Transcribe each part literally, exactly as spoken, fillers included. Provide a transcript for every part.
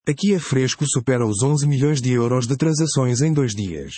Aqui é Fresco supera os onze milhões de euros de transações em dois dias.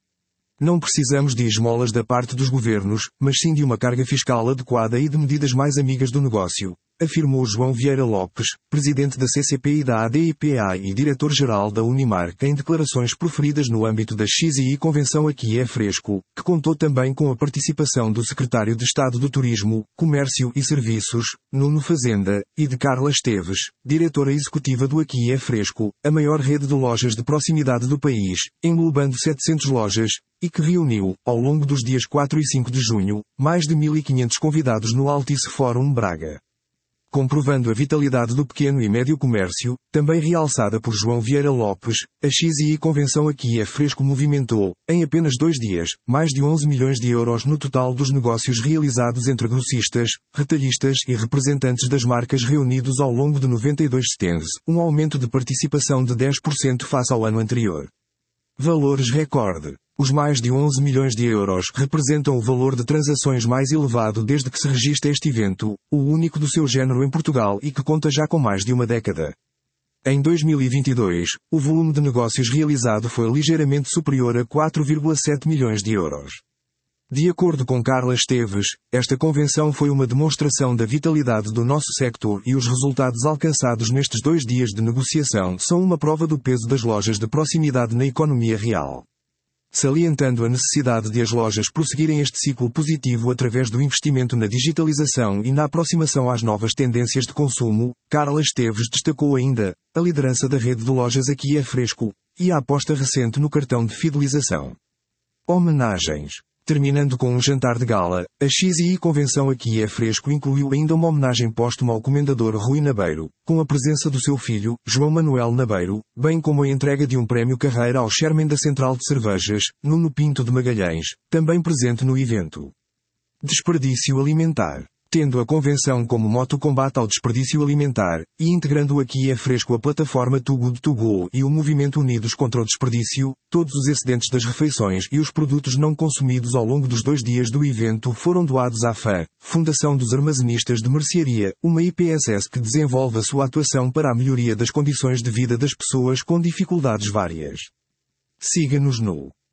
Não precisamos de esmolas da parte dos governos, mas sim de uma carga fiscal adequada e de medidas mais amigas do negócio, afirmou João Vieira Lopes, presidente da C C P I da A D I P A e diretor-geral da Unimark em declarações proferidas no âmbito da X I I Convenção Aqui é Fresco, que contou também com a participação do secretário de Estado do Turismo, Comércio e Serviços, Nuno Fazenda, e de Carla Esteves, diretora executiva do Aqui é Fresco, a maior rede de lojas de proximidade do país, englobando setecentas lojas, e que reuniu, ao longo dos dias quatro e cinco de junho, mais de mil e quinhentos convidados no Altice Fórum Braga. Comprovando a vitalidade do pequeno e médio comércio, também realçada por João Vieira Lopes, a X I I Convenção Aqui é Fresco movimentou, em apenas dois dias, mais de onze milhões de euros no total dos negócios realizados entre grossistas, retalhistas e representantes das marcas reunidos ao longo de noventa e dois stands, um aumento de participação de dez por cento face ao ano anterior. Valores recorde. Os mais de onze milhões de euros representam o valor de transações mais elevado desde que se registra este evento, o único do seu género em Portugal e que conta já com mais de uma década. Em dois mil e vinte e dois, o volume de negócios realizado foi ligeiramente superior a quatro vírgula sete milhões de euros. De acordo com Carla Esteves, esta convenção foi uma demonstração da vitalidade do nosso sector e os resultados alcançados nestes dois dias de negociação são uma prova do peso das lojas de proximidade na economia real. Salientando a necessidade de as lojas prosseguirem este ciclo positivo através do investimento na digitalização e na aproximação às novas tendências de consumo, Carla Esteves destacou ainda a liderança da rede de lojas Aqui é Fresco e a aposta recente no cartão de fidelização. Homenagens. Terminando com um jantar de gala, a X I I Convenção Aqui é Fresco incluiu ainda uma homenagem póstuma ao comendador Rui Nabeiro, com a presença do seu filho, João Manuel Nabeiro, bem como a entrega de um prémio carreira ao chairman da Central de Cervejas, Nuno Pinto de Magalhães, também presente no evento. Desperdício alimentar. Tendo a convenção como moto combate ao desperdício alimentar, e integrando Aqui é Fresco a plataforma Too Good To Go e o movimento Unidos contra o Desperdício, todos os excedentes das refeições e os produtos não consumidos ao longo dos dois dias do evento foram doados à F A, Fundação dos Armazenistas de Mercearia, uma I P S S que desenvolve a sua atuação para a melhoria das condições de vida das pessoas com dificuldades várias. Siga-nos no